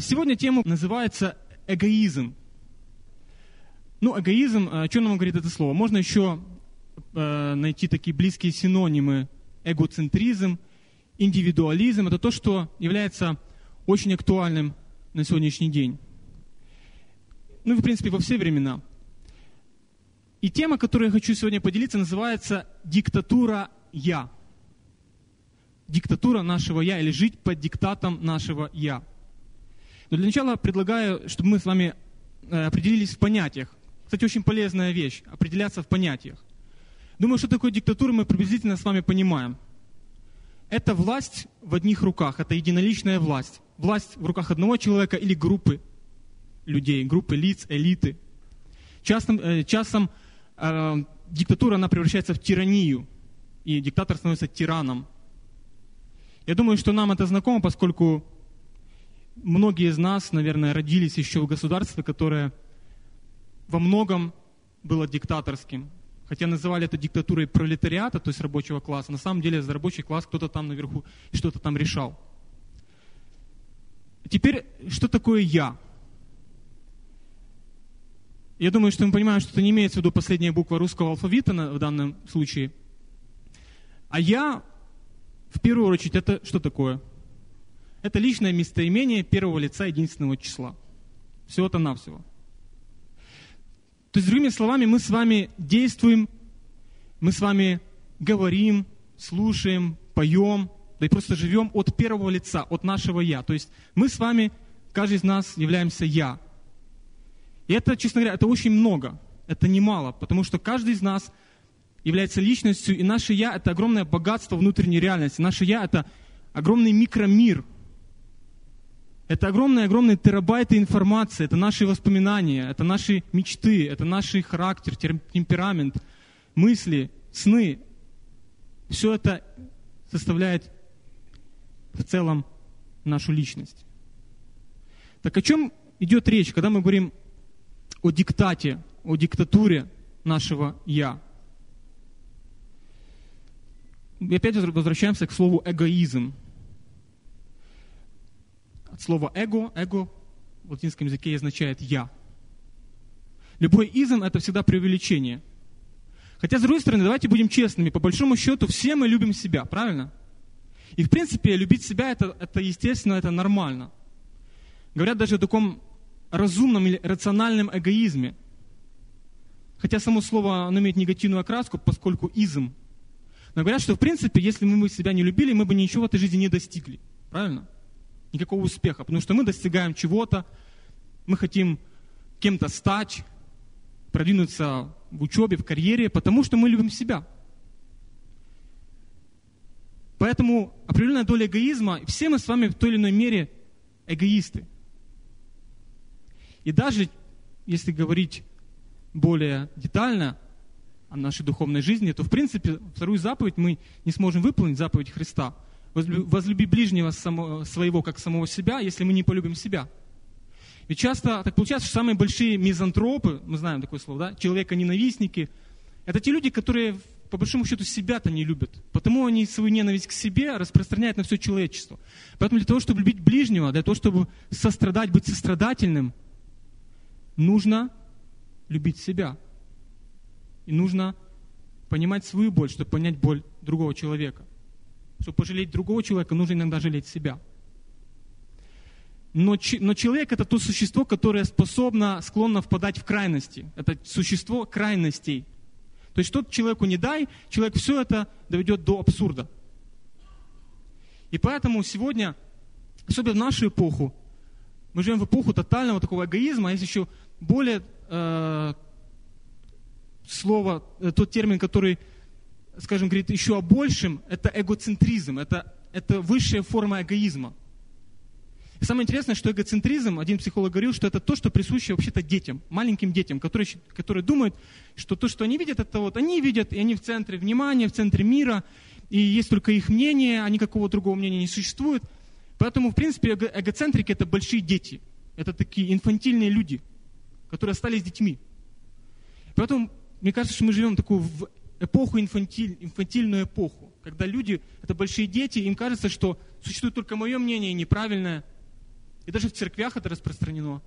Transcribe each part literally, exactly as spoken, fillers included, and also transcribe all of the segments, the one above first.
Сегодня тема называется эгоизм. Ну, эгоизм, о чем нам говорит это слово? Можно еще э, найти такие близкие синонимы. Эгоцентризм, индивидуализм. Это то, что является очень актуальным на сегодняшний день. Ну, и, в принципе, во все времена. И тема, которой я хочу сегодня поделиться, называется «Диктатура Я». Диктатура нашего «Я» или жить под диктатом нашего «Я». Но для начала предлагаю, чтобы мы с вами определились в понятиях. Кстати, очень полезная вещь – определяться в понятиях. Думаю, что такое диктатура, мы приблизительно с вами понимаем. Это власть в одних руках, это единоличная власть. Власть в руках одного человека или группы людей, группы лиц, элиты. Частым, э, часом э, диктатура, она превращается в тиранию, и диктатор становится тираном. Я думаю, что нам это знакомо, поскольку многие из нас, наверное, родились еще в государстве, которое во многом было диктаторским. Хотя называли это диктатурой пролетариата, то есть рабочего класса. На самом деле за рабочий класс кто-то там наверху что-то там решал. Теперь, что такое «я»? Я думаю, что мы понимаем, что это не имеется в виду последняя буква русского алфавита в данном случае. А «я», в первую очередь, это что такое? Это личное местоимение первого лица единственного числа. Всего-то-навсего. То есть, другими словами, мы с вами действуем, мы с вами говорим, слушаем, поем, да и просто живем от первого лица, от нашего «я». То есть мы с вами, каждый из нас являемся «я». И это, честно говоря, это очень много, это немало, потому что каждый из нас является личностью, и наше «я» — это огромное богатство внутренней реальности. Наше «я» — это огромный микромир. Это огромные-огромные терабайты информации, это наши воспоминания, это наши мечты, это наш характер, темперамент, мысли, сны. Все это составляет в целом нашу личность. Так о чем идет речь, когда мы говорим о диктате, о диктатуре нашего «я»? И опять возвращаемся к слову «эгоизм». От слова «эго», «эго» в латинском языке означает «я». Любой изм – это всегда преувеличение. Хотя, с другой стороны, давайте будем честными, по большому счету, все мы любим себя, правильно? И, в принципе, любить себя это, – это естественно, это нормально. Говорят даже о таком разумном или рациональном эгоизме. Хотя само слово оно имеет негативную окраску, поскольку изм. Но говорят, что, в принципе, если мы бы себя не любили, мы бы ничего в этой жизни не достигли. Правильно? Никакого успеха, потому что мы достигаем чего-то, мы хотим кем-то стать, продвинуться в учебе, в карьере, потому что мы любим себя. Поэтому определенная доля эгоизма, все мы с вами в той или иной мере эгоисты. И даже если говорить более детально о нашей духовной жизни, то в принципе вторую заповедь мы не сможем выполнить, заповедь Христа. Возлюби ближнего своего, как самого себя, если мы не полюбим себя. Ведь часто так получается, что самые большие мизантропы, мы знаем такое слово, да, человека-ненавистники, это те люди, которые по большому счету себя-то не любят. Потому они свою ненависть к себе распространяют на все человечество. Поэтому для того, чтобы любить ближнего, для того, чтобы сострадать, быть сострадательным, нужно любить себя. И нужно понимать свою боль, чтобы понять боль другого человека. Чтобы пожалеть другого человека, нужно иногда жалеть себя. Но, но человек – это то существо, которое способно, склонно впадать в крайности. Это существо крайностей. То есть, что человеку не дай, человек все это доведет до абсурда. И поэтому сегодня, особенно в нашу эпоху, мы живем в эпоху тотального такого эгоизма. Есть еще более э, слово, э, тот термин, который, скажем, говорит еще о большем, это эгоцентризм, это, это высшая форма эгоизма. И самое интересное, что эгоцентризм, один психолог говорил, что это то, что присуще вообще-то детям, маленьким детям, которые, которые думают, что то, что они видят, это вот они видят, и они в центре внимания, в центре мира, и есть только их мнение, а никакого другого мнения не существует. Поэтому, в принципе, эго- эгоцентрики – это большие дети, это такие инфантильные люди, которые остались детьми. Поэтому, мне кажется, что мы живем в такую в эпоху, инфантиль, инфантильную эпоху, когда люди – это большие дети, им кажется, что существует только мое мнение неправильное, И даже в церквях это распространено.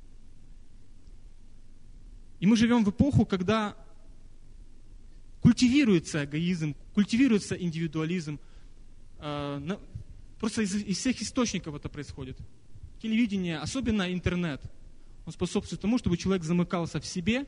И мы живем в эпоху, когда культивируется эгоизм, культивируется индивидуализм. Просто из, из всех источников это происходит. Телевидение, особенно интернет, он способствует тому, чтобы человек замыкался в себе,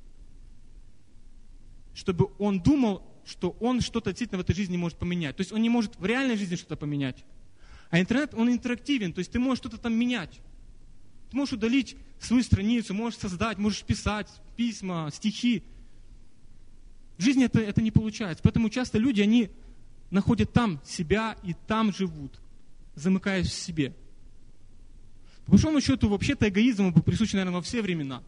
чтобы он думал, что он что-то действительно в этой жизни может поменять. То есть он не может в реальной жизни что-то поменять. А интернет, он интерактивен, то есть ты можешь что-то там менять. Ты можешь удалить свою страницу, можешь создать, можешь писать письма, стихи. В жизни это, это не получается. Поэтому часто люди, они находят там себя и там живут, замыкаясь в себе. По большому счету, вообще-то эгоизм был присущ, наверное, во все времена.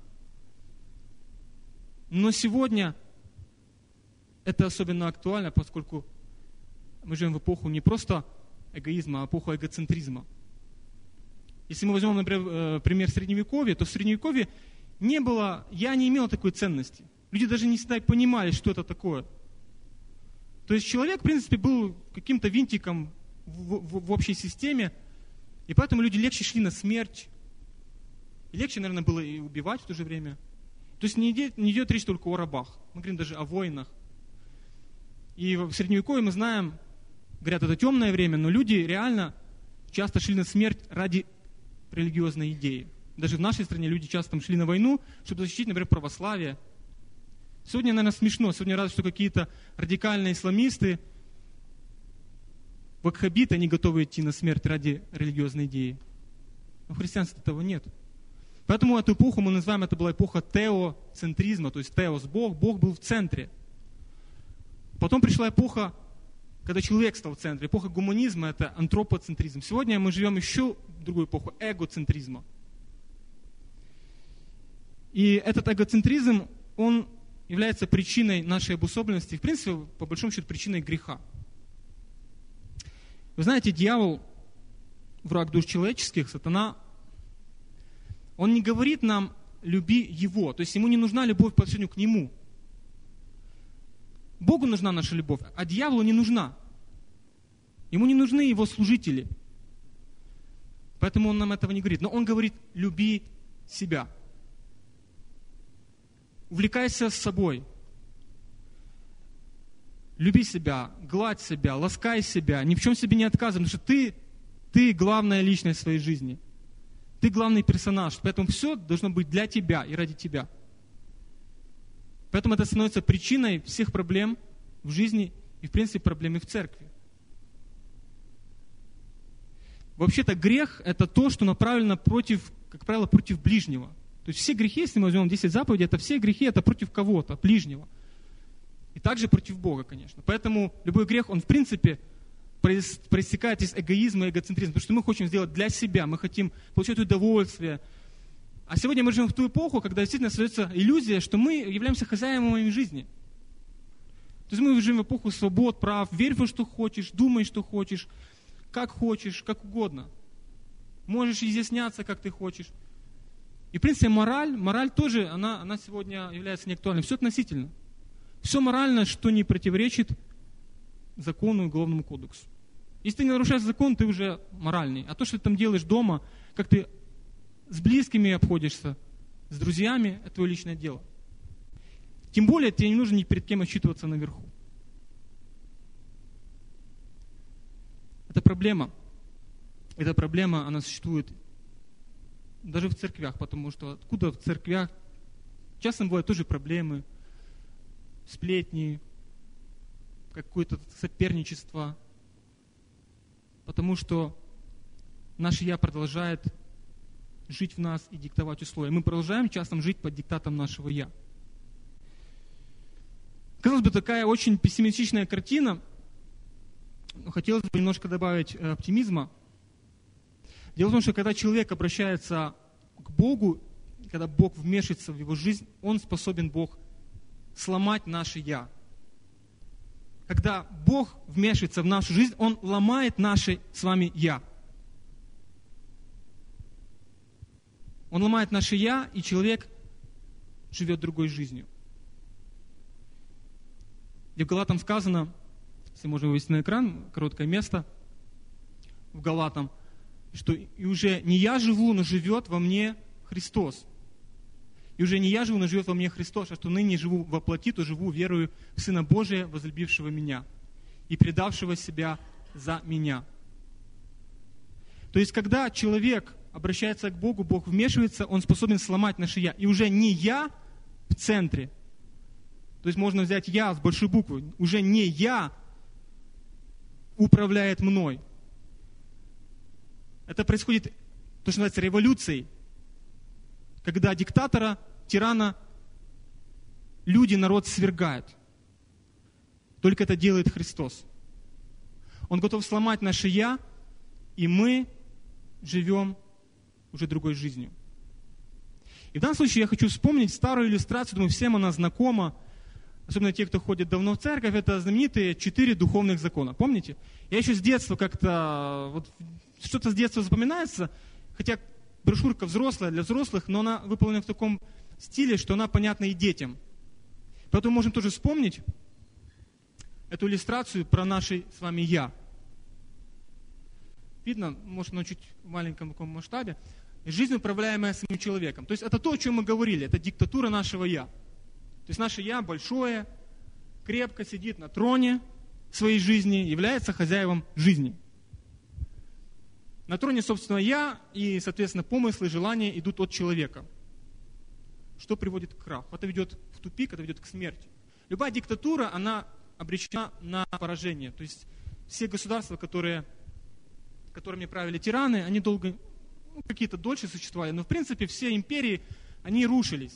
Но сегодня это особенно актуально, поскольку мы живем в эпоху не просто эгоизма, а эпоху эгоцентризма. Если мы возьмем, например, пример Средневековья, то в Средневековье не было, я не имел такой ценности. Люди даже не всегда понимали, что это такое. То есть человек, в принципе, был каким-то винтиком в, в, в общей системе, и поэтому люди легче шли на смерть. И легче, наверное, было и убивать в то же время. То есть не идет, не идет речь только о рабах. Мы говорим даже о войнах. И в Средневековье мы знаем, говорят, это темное время, но люди реально часто шли на смерть ради религиозной идеи. Даже в нашей стране люди часто шли на войну, чтобы защитить, например, православие. Сегодня, наверное, смешно. Сегодня разве что какие-то радикальные исламисты, ваххабиты, они готовы идти на смерть ради религиозной идеи. Но в христианстве этого нет. Поэтому эту эпоху мы называем, это была эпоха теоцентризма, то есть теос, Бог, Бог был в центре. Потом пришла эпоха, когда человек стал в центре. Эпоха гуманизма – это антропоцентризм. Сегодня мы живем еще в другую эпоху эгоцентризма. И этот эгоцентризм, он является причиной нашей обусловленности, в принципе, по большому счету, причиной греха. Вы знаете, дьявол, враг душ человеческих, сатана, он не говорит нам «люби его», то есть ему не нужна любовь по отношению к нему. Богу нужна наша любовь, а дьяволу не нужна. Ему не нужны его служители. Поэтому он нам этого не говорит. Но он говорит «люби себя». Увлекайся с собой. Люби себя, гладь себя, ласкай себя, ни в чем себе не отказывай, потому что ты, ты главная личность в своей жизни. Ты главный персонаж, поэтому все должно быть для тебя и ради тебя. Поэтому это становится причиной всех проблем в жизни и, в принципе, проблем и в церкви. Вообще-то грех – это то, что направлено против, как правило, против ближнего. То есть все грехи, если мы возьмем десять заповедей, это все грехи, это против кого-то, ближнего. И также против Бога, конечно. Поэтому любой грех, он в принципе проистекает из эгоизма и эгоцентризма, потому что мы хотим сделать для себя, мы хотим получать удовольствие. А сегодня мы живем в ту эпоху, когда действительно создается иллюзия, что мы являемся хозяевами жизни. То есть мы живем в эпоху свобод, прав, верь во что хочешь, думай, что хочешь, как хочешь, как угодно. Можешь изъясняться, как ты хочешь. И, в принципе, мораль, мораль тоже, она, она сегодня является неактуальной. Все относительно. Все морально, что не противоречит закону и уголовному кодексу. Если ты не нарушаешь закон, ты уже моральный. А то, что ты там делаешь дома, как ты с близкими обходишься, с друзьями, это твое личное дело. Тем более, тебе не нужно ни перед кем отчитываться наверху. Это проблема. Эта проблема, она существует даже в церквях, потому что откуда в церквях часто бывают тоже проблемы, сплетни, какое-то соперничество, потому что наше «я» продолжает жить в нас и диктовать условия. Мы продолжаем часто жить под диктатом нашего «я». Казалось бы, такая очень пессимистичная картина, но хотелось бы немножко добавить оптимизма. Дело в том, что когда человек обращается к Богу, когда Бог вмешивается в его жизнь, Он способен, Бог, сломать наше «я». Когда Бог вмешивается в нашу жизнь, Он ломает наше с вами «я». Он ломает наше «я», и человек живет другой жизнью. Где в Галатам сказано, если можно вывести на экран, короткое место, в Галатам, что и уже не я живу, но живет во мне Христос. И уже не я живу, но живет во мне Христос, а что ныне живу во плоти, то живу верою в Сына Божия, возлюбившего меня и предавшего себя за меня. То есть, когда человек обращается к Богу, Бог вмешивается, Он способен сломать наше «я». И уже не я в центре. То есть, можно взять «я» с большой буквы. Уже не я управляет мной. Это происходит, то, что называется, революцией. Когда диктатора, тирана, люди, народ свергают. Только это делает Христос. Он готов сломать наше «я», и мы живем уже другой жизнью. И в данном случае я хочу вспомнить старую иллюстрацию, думаю, всем она знакома, особенно те, кто ходит давно в церковь, это знаменитые четыре духовных закона. Помните? Я еще с детства как-то, вот, что-то с детства запоминается, хотя брошюрка взрослая, для взрослых, но она выполнена в таком стиле, что она понятна и детям. Поэтому можем тоже вспомнить эту иллюстрацию про наше с вами «я». Видно, может, на чуть в маленьком таком масштабе. Жизнь, управляемая самим человеком. То есть это то, о чем мы говорили, это диктатура нашего «я». То есть наше «я» большое, крепко сидит на троне своей жизни, является хозяевом жизни. На троне, собственно, «я» и, соответственно, помыслы, желания идут от человека. Что приводит к краху? Это ведет в тупик, это ведет к смерти. Любая диктатура, она обречена на поражение. То есть все государства, которые, которыми правили тираны, они долго, ну, какие-то дольше существовали, но в принципе все империи, они рушились.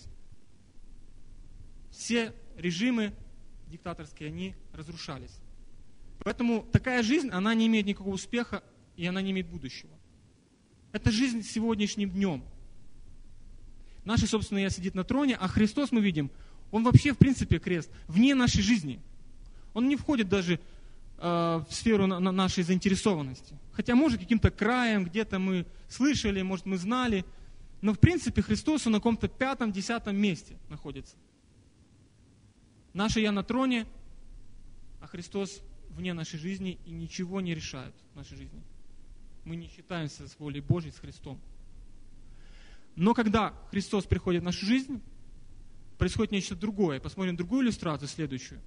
Все режимы диктаторские, они разрушались. Поэтому такая жизнь, она не имеет никакого успеха, и она не имеет будущего. Это жизнь сегодняшним днем. Наше собственное «я» сидит на троне, а Христос, мы видим, Он вообще, в принципе, крест, вне нашей жизни. Он не входит даже э, в сферу на, на нашей заинтересованности. Хотя, может, каким-то краем, где-то мы слышали, может, мы знали, но, в принципе, Христос, Он на каком-то пятом, десятом месте находится. Наше «я» на троне, а Христос вне нашей жизни и ничего не решает в нашей жизни. Мы не считаемся с волей Божьей, с Христом. Но когда Христос приходит в нашу жизнь, происходит нечто другое. Посмотрим другую иллюстрацию, следующую.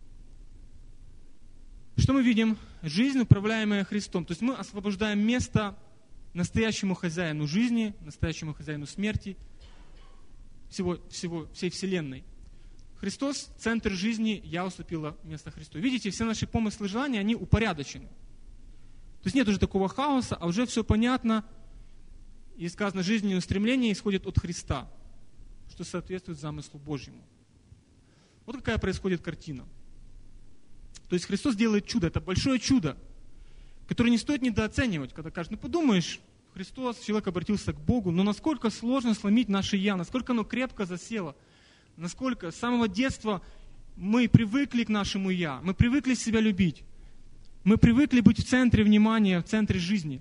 Что мы видим? Жизнь, управляемая Христом. То есть мы освобождаем место настоящему хозяину жизни, настоящему хозяину смерти, всего, всего, всей вселенной. Христос – центр жизни, я уступила место Христу. Видите, все наши помыслы и желания, они упорядочены. То есть нет уже такого хаоса, а уже все понятно. И сказано, жизненные устремления исходят от Христа, что соответствует замыслу Божьему. Вот какая происходит картина. То есть Христос делает чудо, это большое чудо, которое не стоит недооценивать, когда кажешь, ну подумаешь, Христос, человек обратился к Богу, но насколько сложно сломить наше «я», насколько оно крепко засело, насколько с самого детства мы привыкли к нашему «я», мы привыкли себя любить, мы привыкли быть в центре внимания, в центре жизни.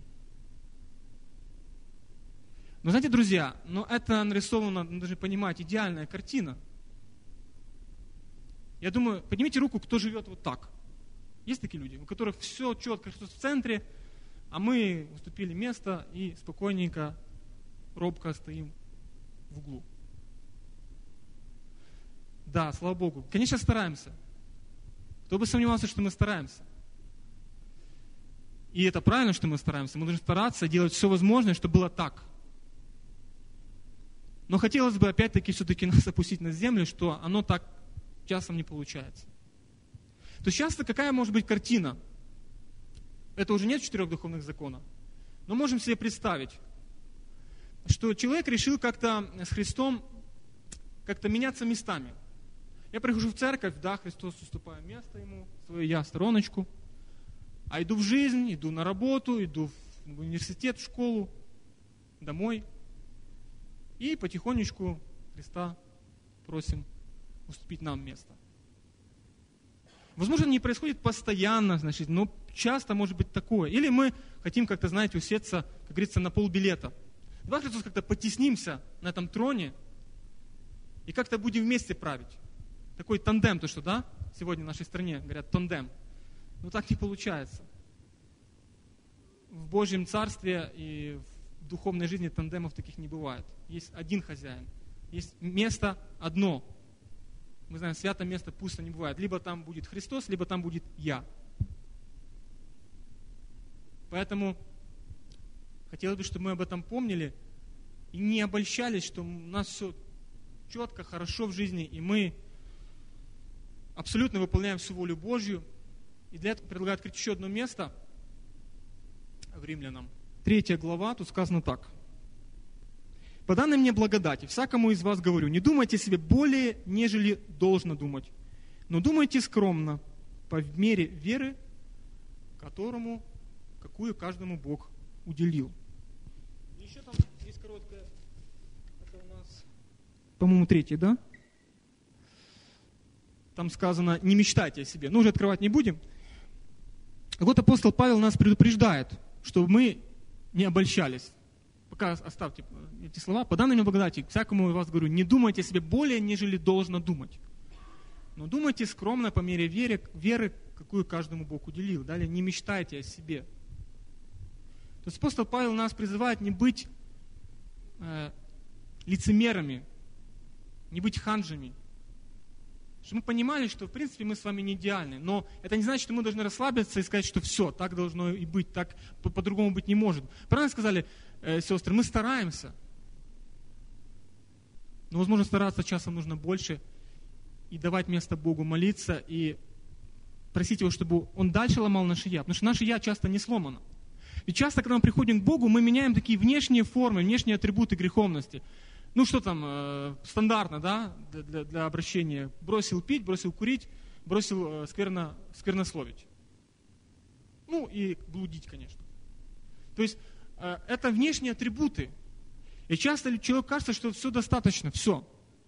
Но знаете, друзья, но это нарисовано, надо даже понимать, идеальная картина. Я думаю, поднимите руку, кто живет вот так. Есть такие люди, у которых все четко, Христос в центре, а мы уступили место и спокойненько, робко стоим в углу. Да, слава Богу. Конечно, стараемся. Кто бы сомневался, что мы стараемся. И это правильно, что мы стараемся. Мы должны стараться делать все возможное, чтобы было так. Но хотелось бы опять-таки все-таки нас опустить на землю, что оно так часом не получается. То есть часто какая может быть картина? Это уже нет четырех духовных законов. Но можем себе представить, что человек решил как-то с Христом как-то меняться местами. Я прихожу в церковь, да, Христос уступаю место ему, свое я, стороночку. А иду в жизнь, иду на работу, иду в университет, в школу, домой. И потихонечку Христа просим уступить нам место. Возможно, не происходит постоянно, значит, но часто может быть такое. Или мы хотим как-то, знаете, усеться, как говорится, на полбилета. Давай, Христос, как-то потеснимся на этом троне и как-то будем вместе править. Такой тандем, то что, да, сегодня в нашей стране говорят тандем. Но так не получается. в Божьем Царстве и в духовной жизни тандемов таких не бывает. Есть один хозяин. Есть место одно. Мы знаем, святое место пусто не бывает. Либо там будет Христос, либо там будет я. Поэтому хотелось бы, чтобы мы об этом помнили и не обольщались, что у нас все четко, хорошо в жизни, и мы абсолютно выполняем всю волю Божью. И для этого предлагаю открыть еще одно место в Римлянам. Третья глава, тут сказано так. «По данной мне благодати, всякому из вас говорю, не думайте себе более, нежели должно думать, но думайте скромно, по мере веры, которому, какую каждому Бог уделил». Еще там есть короткая, это у нас, по-моему, третья, да? Там сказано, не мечтайте о себе. Ну, уже открывать не будем. Вот апостол Павел нас предупреждает, чтобы мы не обольщались. Пока оставьте эти слова. «По данной мне благодати, всякому из вас говорю, не думайте о себе более, нежели должно думать. Но думайте скромно по мере веры, веры, какую каждому Бог уделил». Далее, не мечтайте о себе. То есть апостол Павел нас призывает не быть э, лицемерами, не быть ханжами. Чтобы мы понимали, что в принципе мы с вами не идеальны. Но это не значит, что мы должны расслабиться и сказать, что все, так должно и быть, так по- по-другому быть не может. Правильно сказали, э, сестры, мы стараемся. Но, возможно, стараться часом нужно больше и давать место Богу молиться и просить Его, чтобы Он дальше ломал наше «я». Потому что наше «я» часто не сломано. Ведь часто, когда мы приходим к Богу, мы меняем такие внешние формы, внешние атрибуты греховности. Ну что там, э, стандартно, да, для, для, для обращения. Бросил пить, бросил курить, бросил э, скверно, сквернословить. Ну и блудить, конечно. То есть э, это внешние атрибуты. И часто человеку кажется, что все достаточно, все.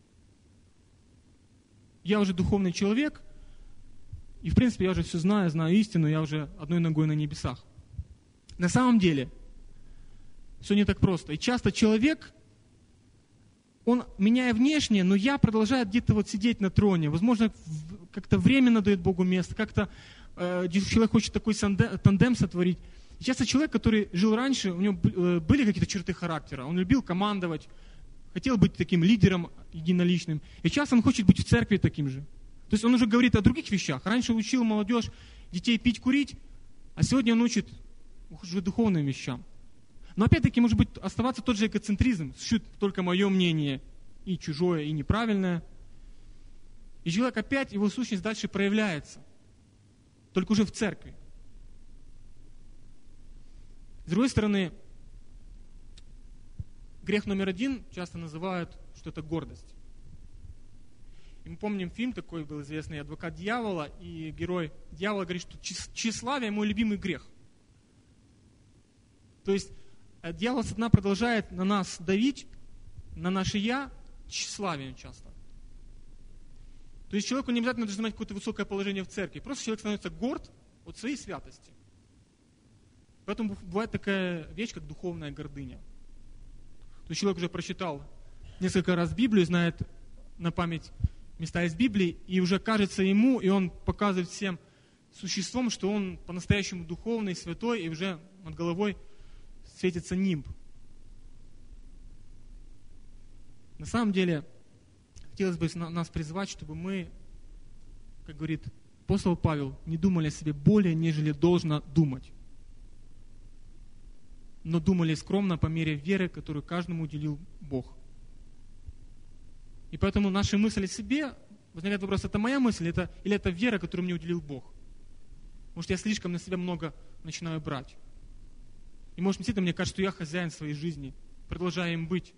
Я уже духовный человек, и в принципе я уже все знаю, знаю истину, я уже одной ногой на небесах. На самом деле все не так просто. И часто человек, он, меняя внешнее, но я продолжает где-то вот сидеть на троне. Возможно, как-то временно дает Богу место, как-то э, человек хочет такой тандем сотворить. И часто человек, который жил раньше, у него были какие-то черты характера. Он любил командовать, хотел быть таким лидером единоличным. И часто он хочет быть в церкви таким же. То есть он уже говорит о других вещах. Раньше учил молодежь, детей пить, курить, а сегодня он учит уже духовным вещам. Но опять-таки, может быть, оставаться тот же эгоцентризм, только мое мнение, и чужое, и неправильное. И человек опять, его сущность дальше проявляется, только уже в церкви. С другой стороны, грех номер один часто называют, что это гордость. И мы помним фильм такой был известный «Адвокат дьявола», и герой дьявола говорит, что тщеславие – мой любимый грех. То есть дьявол, сатана, продолжает на нас давить, на наше «я», тщеславием часто. То есть человеку не обязательно занимать какое-то высокое положение в церкви. Просто человек становится горд от своей святости. Поэтому бывает такая вещь, как духовная гордыня. То есть человек уже прочитал несколько раз Библию, знает на память места из Библии, и уже кажется ему, и он показывает всем существом, что он по-настоящему духовный, святой, и уже над головой светится нимб. На самом деле, хотелось бы нас призвать, чтобы мы, как говорит апостол Павел, не думали о себе более, нежели должно думать, но думали скромно по мере веры, которую каждому уделил Бог. И поэтому наши мысли о себе, возникает вопрос, это моя мысль это, или это вера, которую мне уделил Бог? Может, я слишком на себя много начинаю брать. И может, действительно, мне кажется, что я хозяин своей жизни, продолжаю им быть.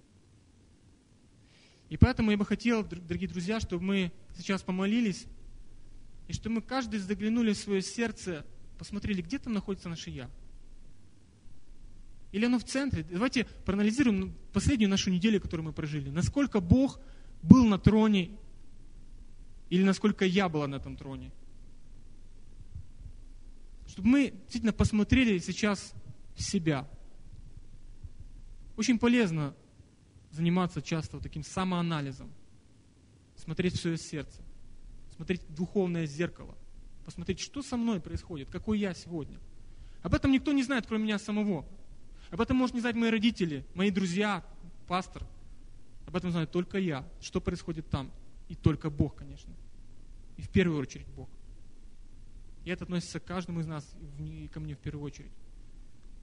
И поэтому я бы хотел, дорогие друзья, чтобы мы сейчас помолились, и чтобы мы каждый заглянули в свое сердце, посмотрели, где там находится наше «я». Или оно в центре? Давайте проанализируем последнюю нашу неделю, которую мы прожили. Насколько Бог был на троне, или насколько я была на этом троне. Чтобы мы действительно посмотрели сейчас в себя. Очень полезно заниматься часто вот таким самоанализом. Смотреть в свое сердце. Смотреть в духовное зеркало. Посмотреть, что со мной происходит, какой я сегодня. Об этом никто не знает, кроме меня самого. Об этом может не знать мои родители, мои друзья, пастор. Об этом знаю только я, что происходит там. И только Бог, конечно. И в первую очередь Бог. И это относится к каждому из нас, и ко мне в первую очередь.